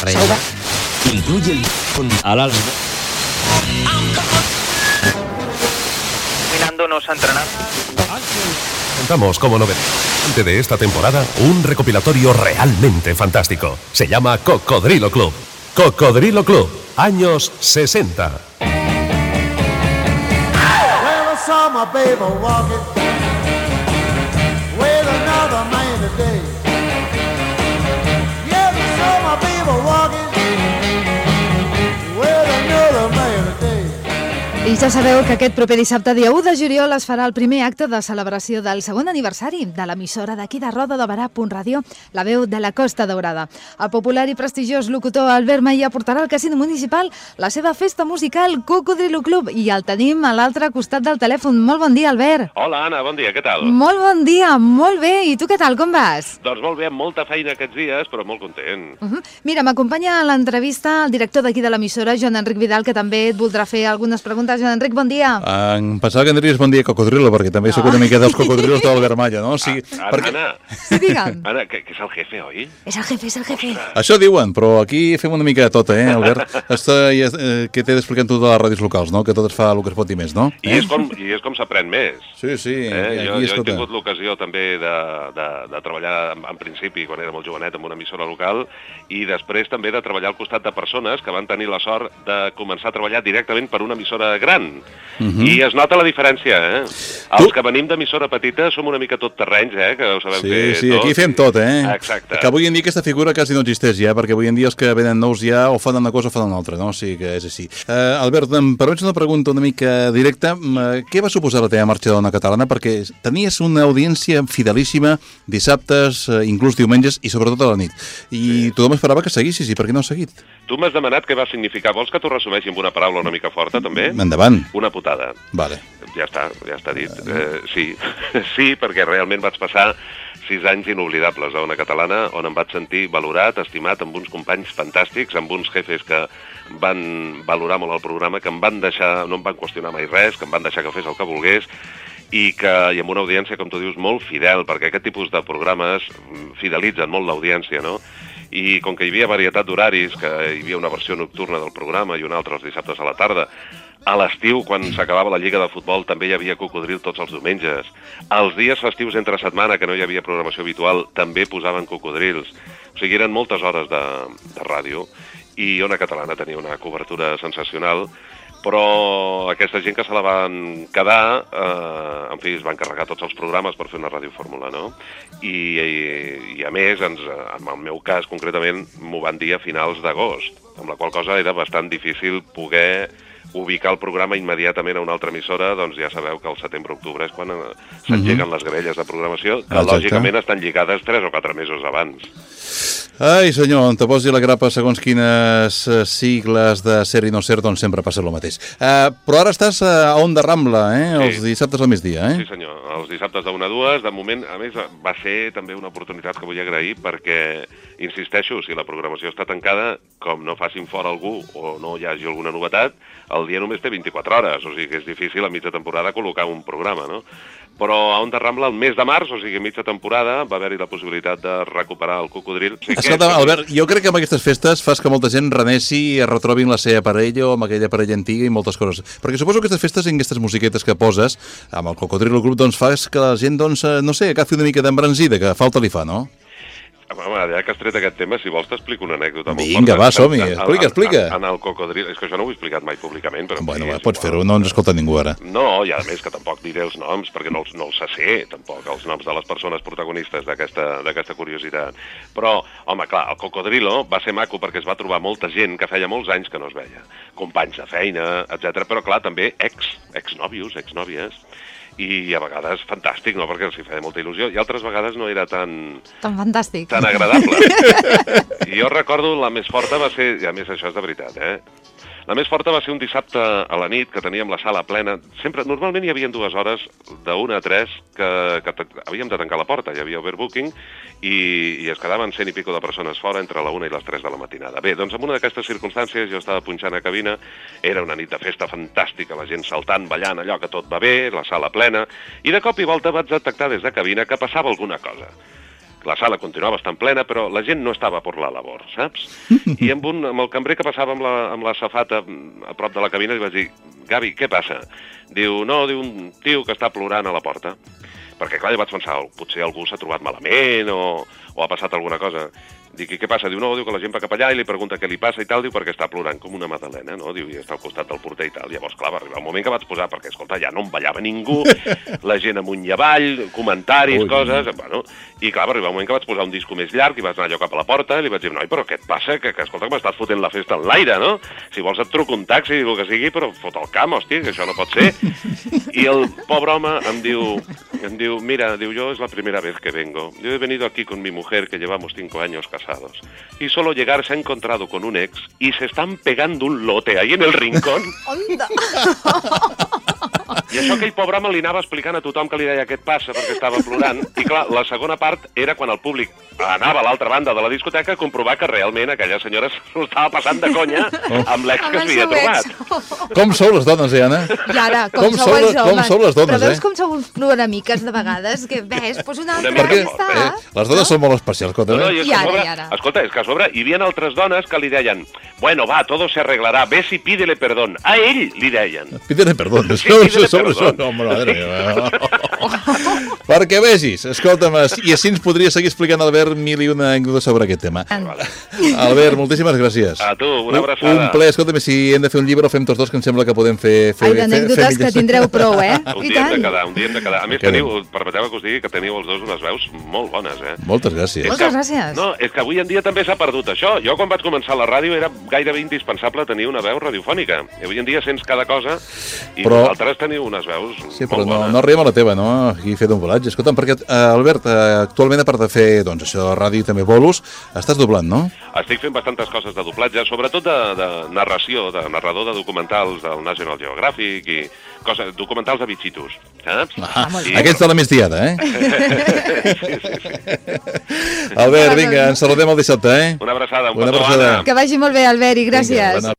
reina. Incluye el al alma. Caminando no s'ha entrenat. Presentamos como novedad de esta temporada un recopilatorio realmente fantástico. Se llama Cocodrilo Club. Cocodrilo Club, años 60. I ja sabeu que aquest proper dissabte, dia 1 de juliol, es farà el primer acte de celebració del segon aniversari de l'emissora d'aquí de Roda de Berà, .radio, la veu de la Costa Daurada. El popular i prestigiós locutor Albert Maia portarà al casino municipal la seva festa musical Cocodrilo Club i el tenim a l'altre costat del telèfon. Molt bon dia, Albert. Hola, Anna, bon dia, què tal? Molt bon dia, molt bé. I tu què tal, com vas? Doncs molt bé, amb molta feina aquests dies, però molt content. Mira, m'acompanya a l'entrevista el director d'aquí de l'emissora, Joan Enric Vidal, que també et voldrà fer algunes preguntes. Joan Enric, bon dia. Em pensava que en diries bon dia Cocodrilo, perquè també sóc una mica dels cocodrilos de l'Albert Maia, no? Sí, Anna, sí, digue'm. Anna, que és el jefe, oi? És el jefe, és el jefe. Això diuen, però aquí fem una mica de tot, Albert? Esto que t'he d'explicar tu de les ràdios locals, no? Que tot es fa el que es pot i més, no? I és com s'aprèn més. Sí, sí. Jo he tingut l'ocasió també de treballar, en principi, quan era molt jovenet, en una emissora local, i després també de treballar al costat de persones que van tenir la sort de començar a treballar directament per una emissora gran. I es nota la diferència, Els que venim d'emissora petita som una mica tot terrenys, que ho sabem fer tot. Sí, aquí fem tot, Exacte. Que avui en dia aquesta figura quasi no existeix ja, perquè avui en dia els que venen nous ja o fan una cosa o fan una altra, no? O sigui que és així. Albert, em permets una pregunta una mica directa. Què va suposar la teva marxa de Ona Catalana? Perquè tenies una audiència fidelíssima dissabtes, inclús diumenges i sobretot a la nit. I tothom esperava que seguissis, i per què no has seguit? Tu m'has demanat què va significar. Vols que t'ho resumeixi amb una paraula una mica forta, també? Endavant. Una putada. Vale. Ja està dit. Sí, sí, perquè realment vaig passar 6 anys inoblidables a Ona Catalana, on em vaig sentir valorat, estimat, amb uns companys fantàstics, amb uns jefes que van valorar molt el programa, que em van deixar, no em van qüestionar mai res, que em van deixar que fes el que volgués, i amb una audiència, com tu dius, molt fidel, perquè aquest tipus de programes fidelitzen molt l'audiència, no? I com que hi havia varietat d'horaris, que hi havia una versió nocturna del programa i una altra els dissabtes a la tarda, a l'estiu, quan s'acabava la Lliga de Futbol, també hi havia Cocodril tots els diumenges. Els dies festius entre setmana, que no hi havia programació habitual, també posaven cocodrils. O sigui, eren moltes hores de ràdio, i Ona Catalana tenia una cobertura sensacional, però aquesta gent que se la van quedar, en fi, es van carregar tots els programes per fer una radiofórmula, no? I a més, en el meu cas concretament, m'ho van dir a finals d'agost, amb la qual cosa era bastant difícil poder ubicar el programa immediatament a una altra emissora. Doncs ja sabeu que el setembre-octubre és quan s'engeguen les grelles de programació, que lògicament estan lligades 3 o 4 mesos abans. Ai, senyor, on te posi la grapa segons quines sigles de ser i no ser, doncs sempre passa el mateix. Però ara estàs a Onda Rambla, els dissabtes al migdia, Sí, senyor, els dissabtes de 1 a 2. De moment, a més, va ser també una oportunitat que vull agrair perquè, insisteixo, si la programació està tancada, com no facin fora algú o no hi hagi alguna novetat, el dia només té 24 hores, o sigui que és difícil a mitja temporada col·locar un programa, no? Però a Onda Rambla, el mes de març, o sigui, a mitja temporada, va haver-hi la possibilitat de recuperar el cocodril. Escolta, Albert, jo crec que amb aquestes festes fas que molta gent reneixi i es retrobin la seva parella o amb aquella parella antiga i moltes coses. Perquè suposo que aquestes festes i aquestes musiquetes que poses amb el Cocodrilo Club, doncs fas que la gent, doncs, no sé, agafi una mica d'embranzida, que falta li fa, no? Home, ja que has tret aquest tema, si vols t'explico una anècdota. Vinga, va, som-hi, explica. En el cocodril, és que això no ho he explicat mai públicament. Però bueno, va, pots fer-ho, no ens escolta ningú ara. No, i a més que tampoc diré els noms, perquè no els sé, tampoc, els noms de les persones protagonistes d'aquesta curiositat. Però, home, clar, el Cocodrilo va ser maco perquè es va trobar molta gent que feia molts anys que no es veia. Companys de feina, etc. Però, clar, també exnòvios, exnòvies. I a vegades fantàstic, no?, perquè els hi feia molta il·lusió, i altres vegades no era tan fantàstic, tan agradable. I jo recordo la més forta va ser, i a més això és de veritat, la més forta va ser un dissabte a la nit que teníem la sala plena. Normalment hi havia 2 hores de 1 a 3 que havíem de tancar la porta, hi havia overbooking i es quedaven 100 i pico de persones fora entre la 1 i les 3 de la matinada. Bé, doncs en una d'aquestes circumstàncies jo estava punxant a cabina, era una nit de festa fantàstica, la gent saltant, ballant, allò que tot va bé, la sala plena, i de cop i volta vaig detectar des de cabina que passava alguna cosa. la sala continuava estant plena, però la gent no estava per la labor, saps? I amb el cambrer que passava amb la safata a prop de la cabina li vaig dir, Gavi, què passa? Diu, no, diu un tio que està plorant a la porta. Perquè, clar, jo vaig pensar, potser algú s'ha trobat malament o ha passat alguna cosa. Dic, i què passa? Diu, no, diu que la gent va cap allà i li pregunta què li passa i tal, diu, perquè està plorant com una madalena, no? Diu, i està al costat del porter i tal. Llavors, clar, va arribar un moment que vaig posar, perquè, escolta, ja no em ballava ningú, la gent amunt i avall, comentaris, coses, bueno, i clar, va arribar un moment que vaig posar un disco més llarg i vaig anar allò cap a la porta i li vaig dir, noi, però què et passa? Que escolta, que m'estàs fotent la festa en l'aire, no? Si vols et truco un taxi, el que sigui, però fot el camp, hòstia, que això no pot ser. I el pobre home em diu, mira, diu, yo es la primera vez que vengo. Yo he venido aquí con mi mujer, que llevamos 5 años casados. Y solo llegar se ha encontrado con un ex y se están pegando un lote ahí en el rincón. Onda! I això aquell pobre home li anava explicant a tothom que li deia què et passa perquè estava plorant. I clar, la segona part era quan el públic anava a l'altra banda de la discoteca a comprovar que realment aquella senyora s'ho estava passant de conya amb l'ex que s'havia trobat. Com sou les dones, Anna? I ara, com sou els homes? Com sou les dones, Però veus com sou uns ploramiques de vegades? Que ves, pues una altra mica està. Les dones són molt especials, escolta. I ara. Escolta, és que a sobre hi havia altres dones que li deien bueno, va, todo se arreglará, ves y pídele perdón. A ell li deien. Pídele perdón. Sí, pídele sobre perdón. Això, no, madre meva. Perquè vegis, escolta'm, i així ens podria seguir explicant, Albert, mil i una anècdotes sobre aquest tema. Albert, moltíssimes gràcies. A tu, una abraçada. Un ple, escolta'm, si hem de fer un llibre ho fem tots dos, que em sembla que podem fer Ai, d'anècdotes que tindreu prou, Un dia hem de quedar. A més, permeteu que us digui que teniu els dos unes veus molt bones, Moltes gràcies. Moltes gràcies. No, és que avui en dia també s'ha perdut això. Jo quan vaig començar la ràdio era gairebé indispensable tenir una veu radiofònica. I avui en dia sents cada cosa i vosaltres teniu unes veus sí, però molt bones. No arribem a la teva, no? Aquí fet un volatge. Escolta'm, perquè, Albert, actualment a part de fer, doncs, això de ràdio i també bolos, estàs doblant, no? Estic fent bastantes coses de doblatge, sobretot de narració, de narrador de documentals del National Geographic i documentals de bitxitos, saps? Aquests de la migdiada, Sí. Albert, vinga, ens saludem el dissabte, Una abraçada, Una abraçada. Que vagi molt bé, Albert, i gràcies. Vinga,